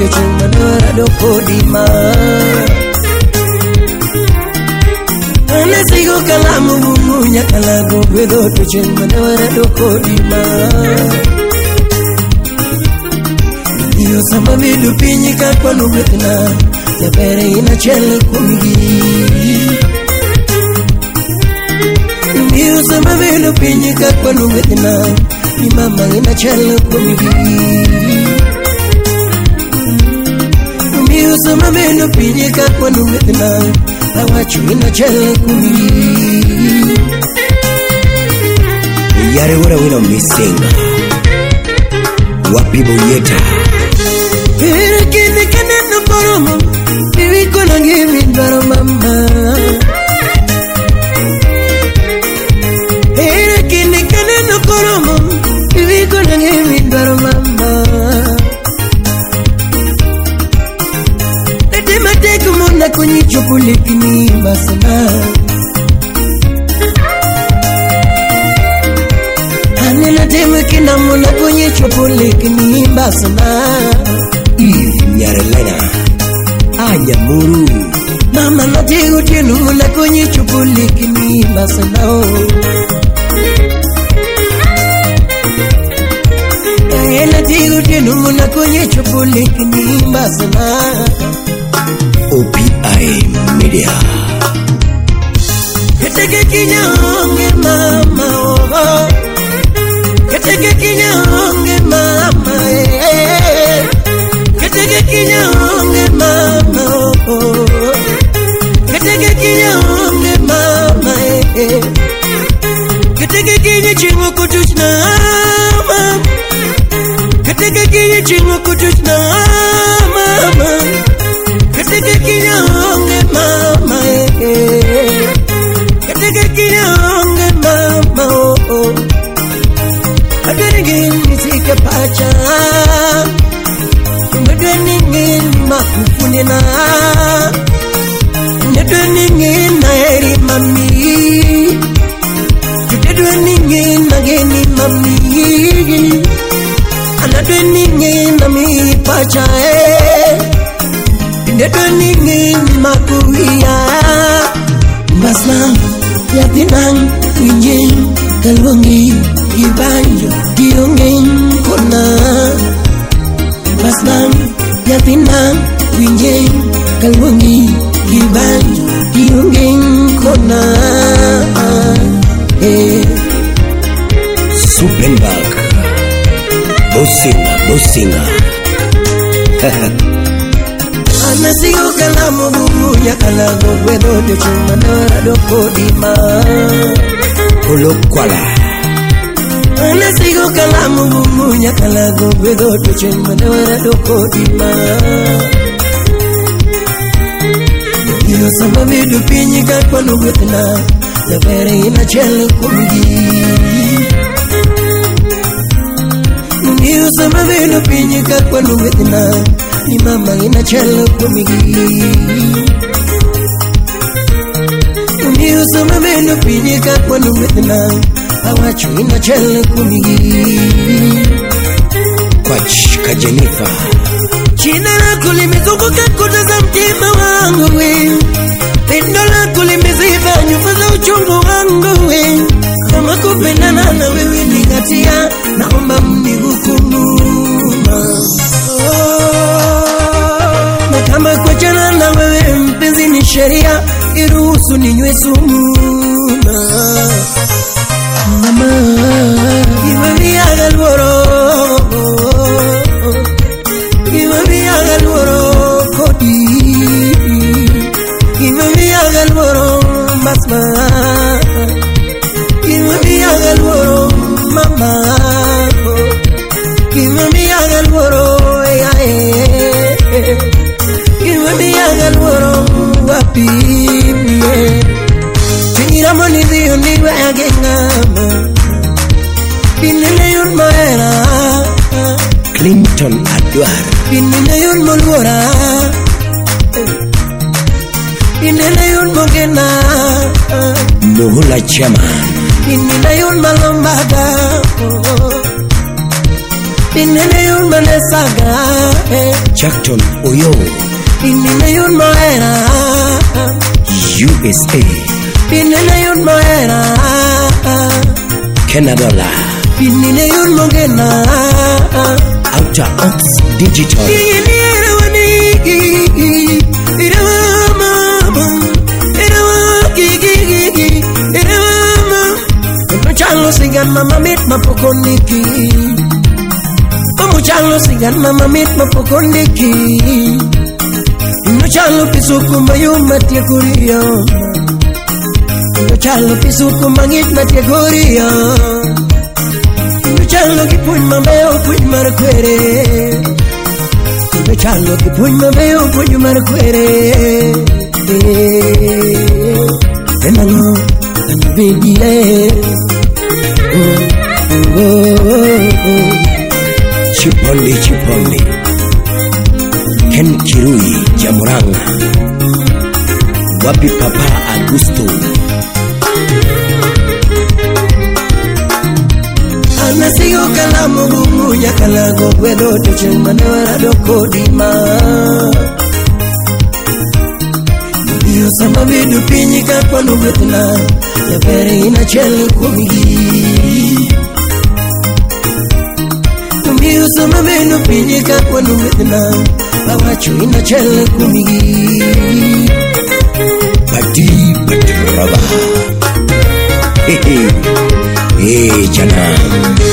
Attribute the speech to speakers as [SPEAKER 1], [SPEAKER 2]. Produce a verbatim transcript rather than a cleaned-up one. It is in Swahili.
[SPEAKER 1] de chumana do kodima. Ana sigo kalamu munya kalago bedo de chumana do kodima. Dio sama vidu pinyika kwa nubetina ya bere ina chele kumigi. Dio sama vidu pinyika kwa nubetina ni mama ina chele kumigi. Dio sama vidu pinyika kwa nubetina na wachu ina chele kumigi. Yare wura wino misinga wapi boyeta. Here kene kene no poromo, bibi kono ngimi ndaro mama. Here kene kene no poromo, bibi kono ngimi ndaro mama. Tete mate kumona kwenye chopule kini basana. Anena teme kina mona kwenye chopule kini basana. Nyarelena anya muru mama na tego tenu na kwenye chupuli kini basanao. Ela tego tenu na kwenye chupuli kini basana. O P I Media. Keteke kinyonge mama oh. Keteke kinyonge mama eh. Keteke kinyonge mama oh. Keteke kinyonge mama eh. Keteke kinye chingo kutuchna mama. Keteke kinye chingo kutuchna mama. Keteke kinyonge mama eh. Keteke kinyonge mama oh. Adenigin nisike pacha. Nedweningin makufunina. Nedweningin na eri mami. Nedweningin na geni mami. Anadweningin na mi pacha eh. Nedweningin makuia. Basna yatinang winjin kalwangi ibanjo diongin kona. Basnang yatinang winjeng kalwangi ibanjo diongin kona. Eh Supenbak Bosinga Bosinga Anasigo kalamu bunya kalago wedo de chumana do kodima. Kolokwala Anasigo kalamu bunya kalago wedo de chumana do kodima. Dio sama vidu pinyika kwa nubetina ya bere ina chele kumigi. Dio sama vidu pinyika kwa nubetina ni mama ina chele kumigi. Dio sama vidu pinyika kwa nubetina awachu ina chele kumigi. Kwach kajenifa China lako limezunguka kuta za mtima wangu we. Pendo lako limeziba nyufa za uchungu wangu we. Kama kupendana na wewe ningatia, naomba mnihukumu oh. Na kama kuachana na wewe mpenzi ni sheria, iruhusu ninywe sumu mama. Iwe miaga lworo Iwe miaga lworo kodi. Iwe miaga lworo basma. Iwe miaga lworo mama. Iwe miaga lworo ya eh. Iwe miaga lworo wapi mie. Chingira moni dio niwe agengama. Binile yun maera Clinton Adwar Binile yun molwora. Binile yun mogena Muhula Chairman Binile yun malombada Pinene yun manesaga
[SPEAKER 2] Jackton Oyo
[SPEAKER 1] Pinene yun maera
[SPEAKER 2] U S A
[SPEAKER 1] Pinene yun maera
[SPEAKER 2] Canada
[SPEAKER 1] Pinene yun mogena
[SPEAKER 2] Outer Ox Digital
[SPEAKER 1] Pinene wani Irawama Irawama Gigi Irawama Chalo sigan mama mit mapokoniki Omo chalo sigan mama mit mapokoniki No chalo pisuku mayu matia kurio No chalo pisuku mangit matia kurio No chalo ki puny mabeo puny marquere No chalo ki puny mabeo puny marquere Enango anabidile Oh, oh, oh, oh.
[SPEAKER 2] Chipondi Chipondi Ken Kirui Jamuranga Wapi Papa Augusto
[SPEAKER 1] Anasigo kalamu gumu ya kalago Puedo tuchen manewara doko dima Dio sama vidu pinyika kwa nubetna Ya pere ina chele kumigi Dio sama vidu pinyika kwa nubetna Bawachu ina chele kumigi
[SPEAKER 2] Bati Bati Raba Hey hey Hey jana